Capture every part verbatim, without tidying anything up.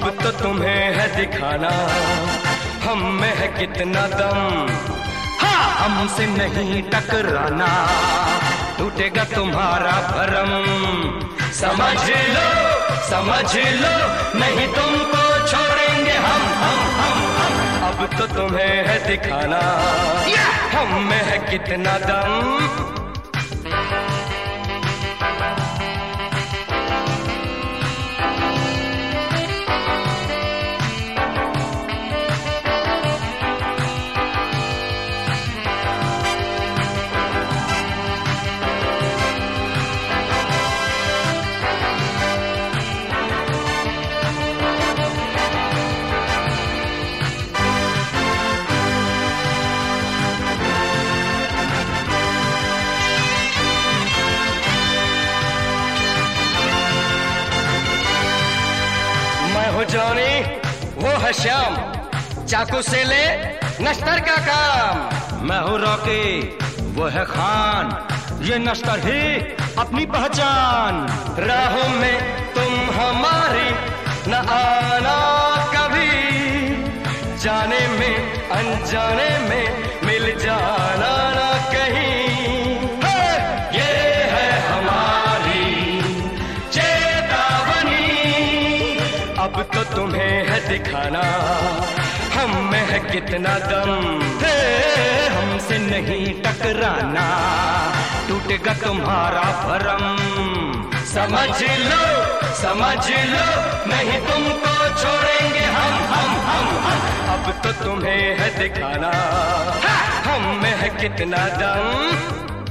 अब तो तुम्हें है दिखाना हम में है कितना दम। हाँ, हमसे नहीं टकराना, टूटेगा तुम्हारा भरम। समझ लो समझ लो, नहीं तुमको छोड़ेंगे हम हम हम हम। अब तो तुम्हें है दिखाना हम में है कितना दम। हो जॉनी, वो है श्याम, चाकू से ले नश्तर का काम। मैं हूँ रॉकी, वो है खान, ये नश्तर ही अपनी पहचान। राहों में तुम हमारी न आना कभी, जाने में अनजाने में मिल जाना ना कहीं। ये है हमारी चेतावनी, अब तो तुम्हें है दिखाना हम में है कितना दम। हमसे नहीं टकराना, टूटेगा तुम्हारा भरम। समझ लो समझ लो, नहीं तुमको छोड़ेंगे हम हम हम हम। अब तो तुम्हें है दिखाना हम में है कितना दम।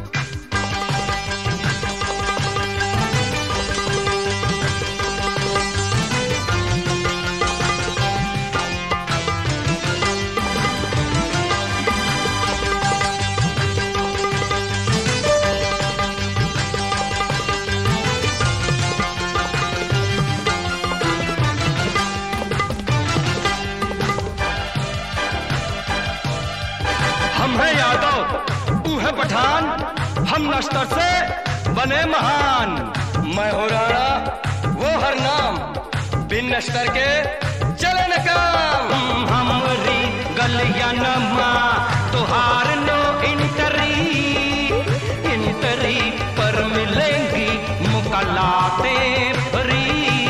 हम है यादव, तू है पठान, हम नश्तर से बने महान। मैं हो राणा, वो हर नाम, बिन नश्तर के चले न काम। हमरी गलिया नमा तुहार नो इंटरी, इंटरी पर मिलेंगी मुकलाते फ्री।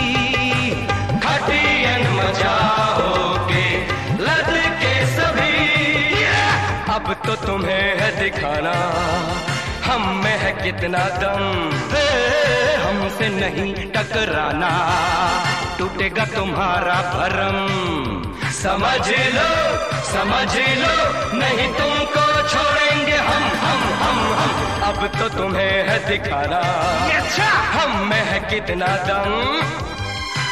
खटियन मजा होके लद के सभी, अब तो तुम्हें है दिखाना हम में है कितना दम। हमसे नहीं टकराना, टूटेगा तुम्हारा भरम। समझ लो समझ लो, नहीं तुमको छोड़ेंगे हम हम हम हम। अब तो तुम्हें है दिखाना हम में है कितना दम।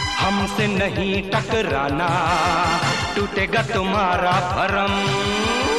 हमसे नहीं टकराना, टूटेगा तुम्हारा भरम।